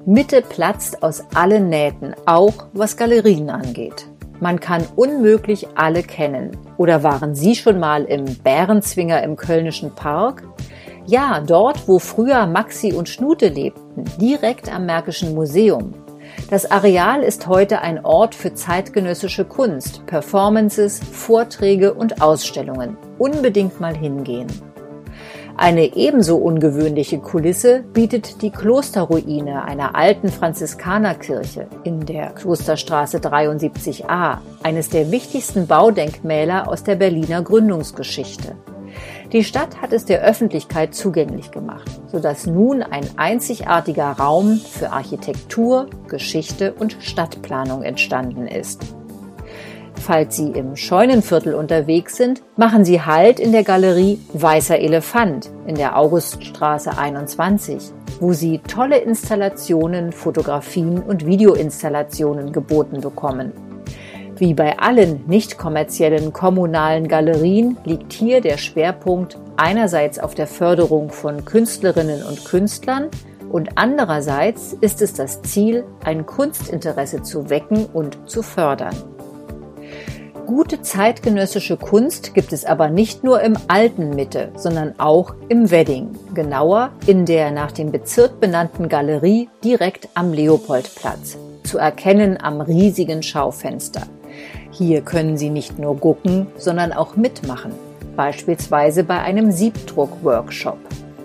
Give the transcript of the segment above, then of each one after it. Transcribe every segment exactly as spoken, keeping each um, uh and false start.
Mitte platzt aus allen Nähten, auch was Galerien angeht. Man kann unmöglich alle kennen. Oder waren Sie schon mal im Bärenzwinger im Kölnischen Park? Ja, dort, wo früher Maxi und Schnute lebten, direkt am Märkischen Museum. Das Areal ist heute ein Ort für zeitgenössische Kunst, Performances, Vorträge und Ausstellungen. Unbedingt mal hingehen. Eine ebenso ungewöhnliche Kulisse bietet die Klosterruine einer alten Franziskanerkirche in der Klosterstraße dreiundsiebzig a, eines der wichtigsten Baudenkmäler aus der Berliner Gründungsgeschichte. Die Stadt hat es der Öffentlichkeit zugänglich gemacht, sodass nun ein einzigartiger Raum für Architektur, Geschichte und Stadtplanung entstanden ist. Falls Sie im Scheunenviertel unterwegs sind, machen Sie Halt in der Galerie Weißer Elefant in der Auguststraße einundzwanzig, wo Sie tolle Installationen, Fotografien und Videoinstallationen geboten bekommen. Wie bei allen nicht kommerziellen kommunalen Galerien liegt hier der Schwerpunkt einerseits auf der Förderung von Künstlerinnen und Künstlern und andererseits ist es das Ziel, ein Kunstinteresse zu wecken und zu fördern. Gute zeitgenössische Kunst gibt es aber nicht nur im alten Mitte, sondern auch im Wedding, genauer in der nach dem Bezirk benannten Galerie direkt am Leopoldplatz, zu erkennen am riesigen Schaufenster. Hier können Sie nicht nur gucken, sondern auch mitmachen, beispielsweise bei einem Siebdruck-Workshop.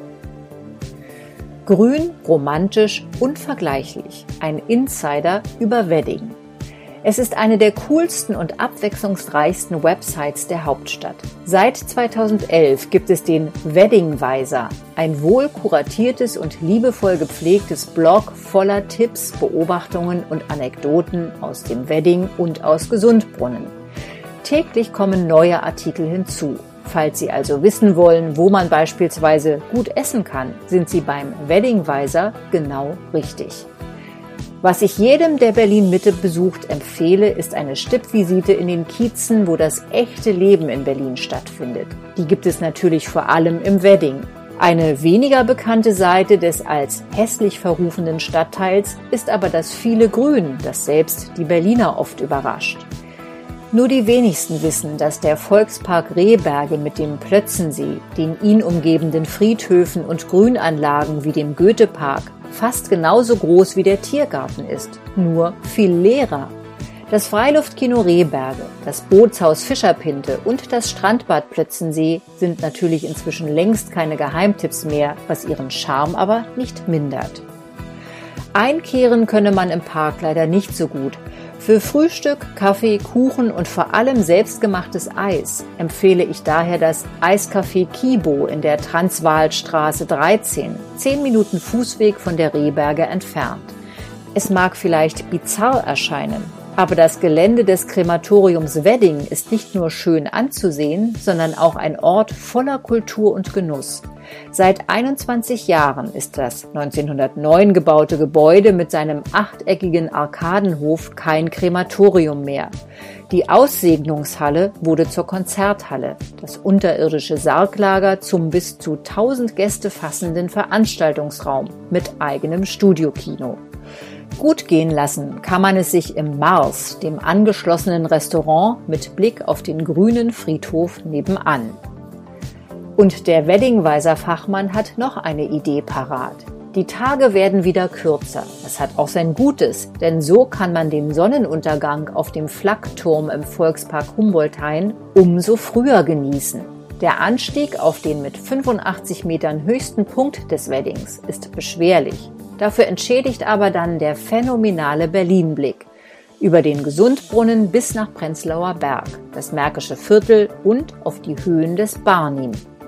Grün, romantisch, unvergleichlich, ein Insider über Wedding. Es ist eine der coolsten und abwechslungsreichsten Websites der Hauptstadt. Seit zweitausendelf gibt es den Weddingweiser, ein wohl kuratiertes und liebevoll gepflegtes Blog voller Tipps, Beobachtungen und Anekdoten aus dem Wedding und aus Gesundbrunnen. Täglich kommen neue Artikel hinzu. Falls Sie also wissen wollen, wo man beispielsweise gut essen kann, sind Sie beim Weddingweiser genau richtig. Was ich jedem, der Berlin-Mitte besucht, empfehle, ist eine Stippvisite in den Kiezen, wo das echte Leben in Berlin stattfindet. Die gibt es natürlich vor allem im Wedding. Eine weniger bekannte Seite des als hässlich verrufenen Stadtteils ist aber das viele Grün, das selbst die Berliner oft überrascht. Nur die wenigsten wissen, dass der Volkspark Rehberge mit dem Plötzensee, den ihn umgebenden Friedhöfen und Grünanlagen wie dem Goethepark fast genauso groß wie der Tiergarten ist, nur viel leerer. Das Freiluftkino Rehberge, das Bootshaus Fischerpinte und das Strandbad Plötzensee sind natürlich inzwischen längst keine Geheimtipps mehr, was ihren Charme aber nicht mindert. Einkehren könne man im Park leider nicht so gut. Für Frühstück, Kaffee, Kuchen und vor allem selbstgemachtes Eis empfehle ich daher das Eiscafé Kibo in der Transvaalstraße dreizehn, zehn Minuten Fußweg von der Rehberge entfernt. Es mag vielleicht bizarr erscheinen, aber das Gelände des Krematoriums Wedding ist nicht nur schön anzusehen, sondern auch ein Ort voller Kultur und Genuss. Seit einundzwanzig Jahren ist das neunzehnhundertneun gebaute Gebäude mit seinem achteckigen Arkadenhof kein Krematorium mehr. Die Aussegnungshalle wurde zur Konzerthalle, das unterirdische Sarglager zum bis zu tausend Gäste fassenden Veranstaltungsraum mit eigenem Studiokino. Gut gehen lassen kann man es sich im Mars, dem angeschlossenen Restaurant mit Blick auf den grünen Friedhof nebenan. Und der Weddingweiser Fachmann hat noch eine Idee parat. Die Tage werden wieder kürzer. Das hat auch sein Gutes, denn so kann man den Sonnenuntergang auf dem Flakturm im Volkspark Humboldthain umso früher genießen. Der Anstieg auf den mit fünfundachtzig Metern höchsten Punkt des Weddings ist beschwerlich. Dafür entschädigt aber dann der phänomenale Berlin-Blick über den Gesundbrunnen bis nach Prenzlauer Berg, das Märkische Viertel und auf die Höhen des Barnim.